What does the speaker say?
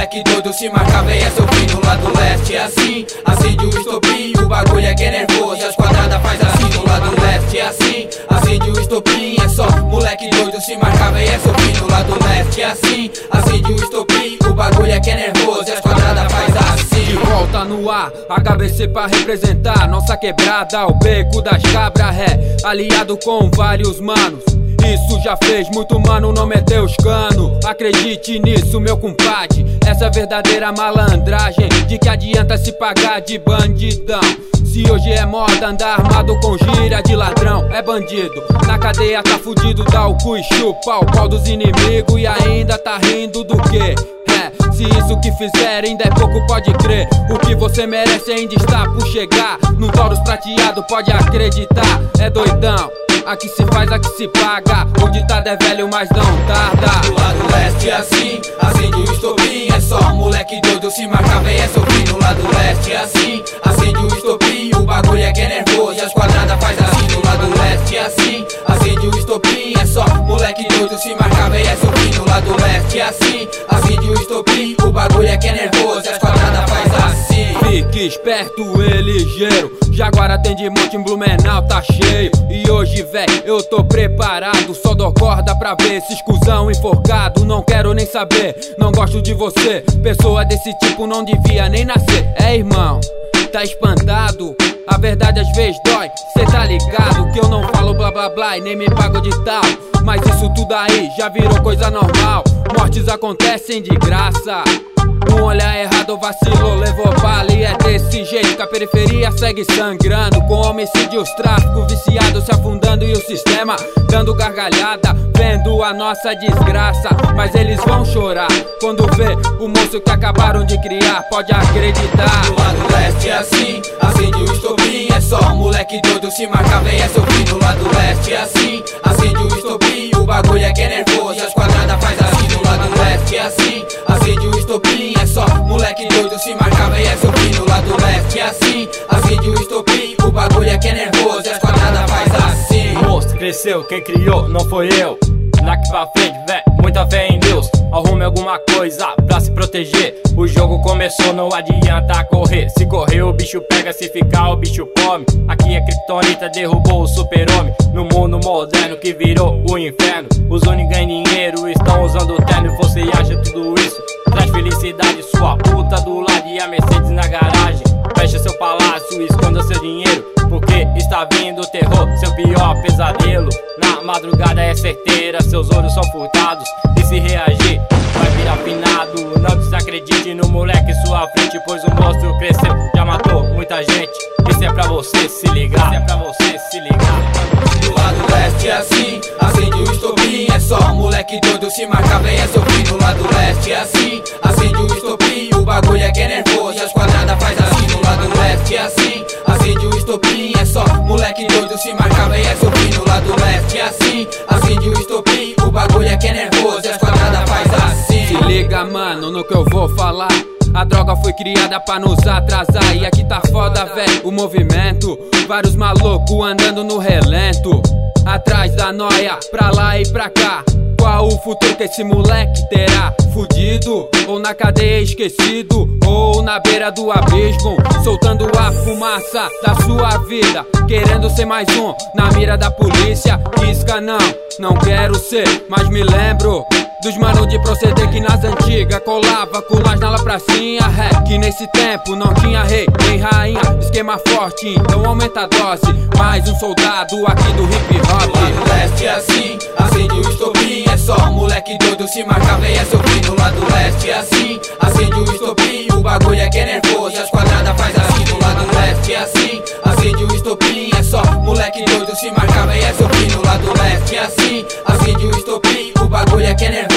moleque doido se marcava e é seu fim no lado leste. É assim, acende o estopim, o bagulho é que é nervoso. E as quadradas faz assim no lado leste. É assim, acende o estopim, é só moleque doido se marcava e é seu fim no lado leste. É assim, acende o estopim, o bagulho é que é nervoso. E as quadradas faz assim. De volta no ar, HBC pra representar nossa quebrada, o beco das cabras ré, aliado com vários manos. Isso já fez muito mano não meter os cano. Acredite nisso, meu compadre, essa é verdadeira malandragem. De que adianta se pagar de bandidão, se hoje é moda andar armado com gíria de ladrão. É bandido, na cadeia tá fudido, dá o cu e chupa o pau dos inimigos. E ainda tá rindo do quê? Se isso que fizerem ainda é pouco, pode crer. O que você merece ainda está por chegar. No Taurus prateado pode acreditar. É doidão, aqui se faz, aqui se paga. O ditado é velho, mas não tarda. Do lado leste é assim, acende o estopim, é só moleque doido se marcava e é seu fim. No lado leste é assim, acende o estopim, o bagulho é que é nervoso. E as quadradas faz assim. No lado leste é assim, acende o estopim, é só moleque doido se marcava e é seu fim. No lado leste é assim, acende o estopim, o bagulho é que é nervoso. E as quadradas faz assim. Fique esperto e ligeiro, Jaguara tem de monte em Blumenau, tá cheio. E hoje, véi, eu tô preparado, só dou corda pra ver esses cuzão enforcado. Não quero nem saber, não gosto de você. Pessoa desse tipo não devia nem nascer. É, irmão, tá espantado? A verdade às vezes dói, cê tá ligado que eu não falo blá blá blá e nem me pago de tal. Mas isso tudo aí já virou coisa normal. Mortes acontecem de graça. Um olhar errado vacilou, levou bala. E é desse jeito que a periferia segue sangrando, com homicídios, tráfico, viciado se afundando. E o sistema dando gargalhada, vendo a nossa desgraça. Mas eles vão chorar quando vê o moço que acabaram de criar, pode acreditar. Do lado leste é assim, acende o estopim, é só moleque doido se marcava e é seu fim. Do lado leste é assim, acende o estopim, o bagulho é que é nervoso. E as quadradas faz assim. Do lado leste é assim, acende o estopim, é só moleque doido se marcava e é seu fim. No lado leste é assim, acende o estopim, o bagulho é que é nervoso. E as quadradas faz assim. O monstro cresceu, quem criou não foi eu. Daqui pra frente, véi, muita fé em Deus. Arrume alguma coisa pra se proteger. O jogo começou, não adianta correr. Se correr o bicho pega, se ficar o bicho come. Aqui a Kryptonita derrubou o super-homem. No mundo moderno que virou o inferno, os únicos ganham dinheiro, estão usando o terno. Você acha tudo isso traz felicidade? Sua puta do lado e a Mercedes na garagem. Fecha seu palácio, esconda seu dinheiro, porque está vindo o terror, seu pior pesadelo. Na madrugada é certeira, seus ouros são furtados. E se reagir, vai virar finado. Não desacredite no moleque em sua frente, pois o monstro cresceu, já matou muita gente. Isso é pra você se ligar, isso é pra você se ligar. Do lado leste é assim, acende o estopim, é só moleque doido se marcava e é seu fim. Do lado leste é assim, acende o estopim, o bagulho é que é nervoso. E as quadradas faz assim. Do lado leste é assim, acende o estopim, é só moleque doido se marcava e é seu fim. Do lado leste é assim, acende o estopim, o bagulho é que é nervoso. E as quadradas faz assim. Se liga, mano, no que eu vou falar. A droga foi criada pra nos atrasar. E aqui tá foda, véi, o movimento. Vários malucos andando no relento, atrás da noia, pra lá e pra cá. Qual o futuro que esse moleque terá? Fudido, ou na cadeia esquecido, ou na beira do abismo, soltando a fumaça da sua vida, querendo ser mais um na mira da polícia. Isca não quero ser, mas me lembro dos manos de proceder que nas antigas colava colas na pracinha, que nesse tempo não tinha rei nem rainha. Esquema forte, então aumenta a dose. Mais um soldado aqui do hip hop. Do lado leste é assim, acende o estopim, é só moleque doido se marcava e é seu fim. Do lado leste é assim, acende o estopim, o bagulho é que é nervoso. E as quadradas faz assim. Do lado leste é assim, acende o estopim, é só moleque doido se marcava e é seu fim. Do lado leste é assim, acende o estopim, o bagulho é que é nervoso.